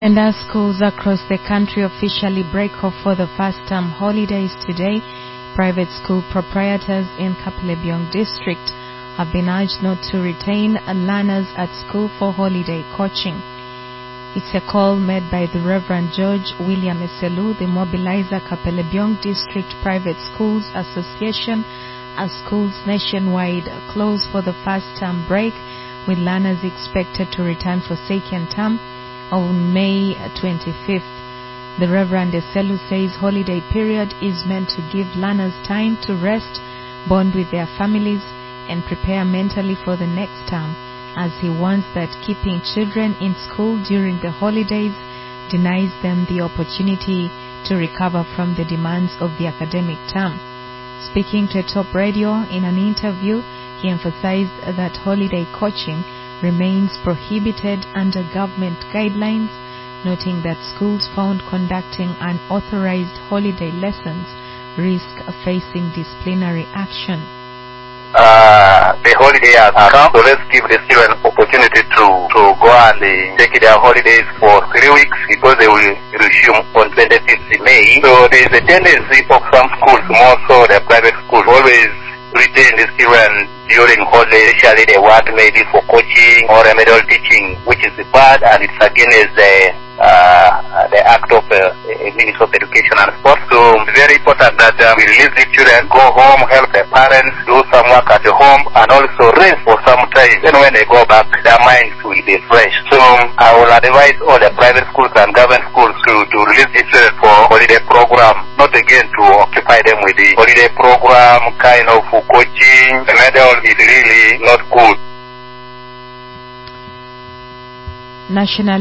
And as schools across the country officially break off for the first term holidays today, private school proprietors in Kapelebyong district have been urged not to retain learners at school for holiday coaching. It's a call made by the Reverend George William Eselu, the mobilizer Kapelebyong District Private Schools Association, as schools nationwide close for the first term break, with learners expected to return for second term on May 25th. The Reverend Eselu says holiday period is meant to give learners time to rest, bond with their families, and prepare mentally for the next term, as he warns that keeping children in school during the holidays denies them the opportunity to recover from the demands of the academic term. Speaking to Top Radio in an interview, he emphasized that holiday coaching remains prohibited under government guidelines, noting that schools found conducting unauthorized holiday lessons risk facing disciplinary action. The holiday has come, so let's give the children opportunity to go and take their holidays for 3 weeks, because they will resume on 25th May. So there is a tendency of some schools, more so the private schools, always retain the children during holidays, especially they want maybe for coaching or remedial teaching, which is bad, and it's against the act of Ministry of Education and Sports. So it's very important that we release the children, go home, help their parents, do some work at the home, and also rest for some time. Then when they go back, their minds will be fresh. So I will advise all the private schools and government schools to release the children for holiday program, not again to occupy them with the holiday program, kind of coaching. The medal is really not good. National